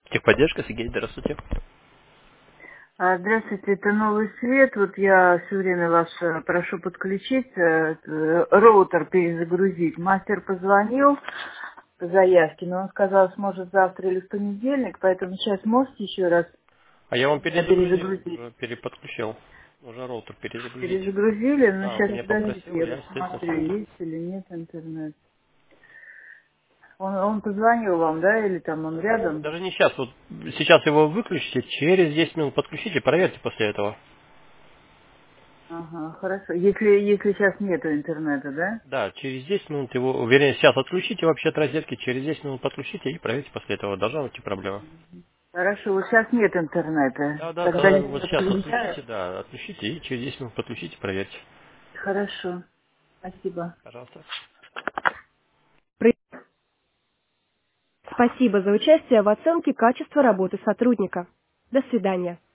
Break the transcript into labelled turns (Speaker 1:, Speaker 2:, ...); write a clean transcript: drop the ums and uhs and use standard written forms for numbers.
Speaker 1: Техподдержка, Сергей, здравствуйте.
Speaker 2: Здравствуйте, это Новый Свет. Вот я все время вас прошу подключить, роутер перезагрузить. Мастер позвонил по заявке, но он сказал, сможет завтра или в понедельник, поэтому сейчас можете еще раз
Speaker 1: А я вам
Speaker 2: меня
Speaker 1: перезагрузил,
Speaker 2: перезагрузить.
Speaker 1: уже переподключил. Уже роутер перезагрузить.
Speaker 2: Перезагрузили, но
Speaker 1: Да, он
Speaker 2: сейчас
Speaker 1: меня
Speaker 2: подождите,
Speaker 1: попросил,
Speaker 2: я
Speaker 1: я, естественно,
Speaker 2: посмотрю,
Speaker 1: согласен.
Speaker 2: есть или нет интернет. Он позвонил вам, да, или там он рядом?
Speaker 1: Даже не сейчас, вот сейчас его выключите, через 10 минут подключите, проверьте после этого.
Speaker 2: Ага, хорошо. Если сейчас нету интернета, да?
Speaker 1: Да, через 10 минут его, вернее, сейчас отключите вообще от розетки, через 10 минут подключите и проверьте после этого. Должна быть проблема.
Speaker 2: Хорошо, вот сейчас нет интернета.
Speaker 1: Да, да,
Speaker 2: Тогда
Speaker 1: тогда
Speaker 2: я
Speaker 1: вот сейчас
Speaker 2: подключаю.
Speaker 1: отключите, да, отключите и через 10 минут подключите, проверьте.
Speaker 2: Хорошо. Спасибо.
Speaker 1: Пожалуйста.
Speaker 3: Спасибо за участие в оценке качества работы сотрудника. До свидания.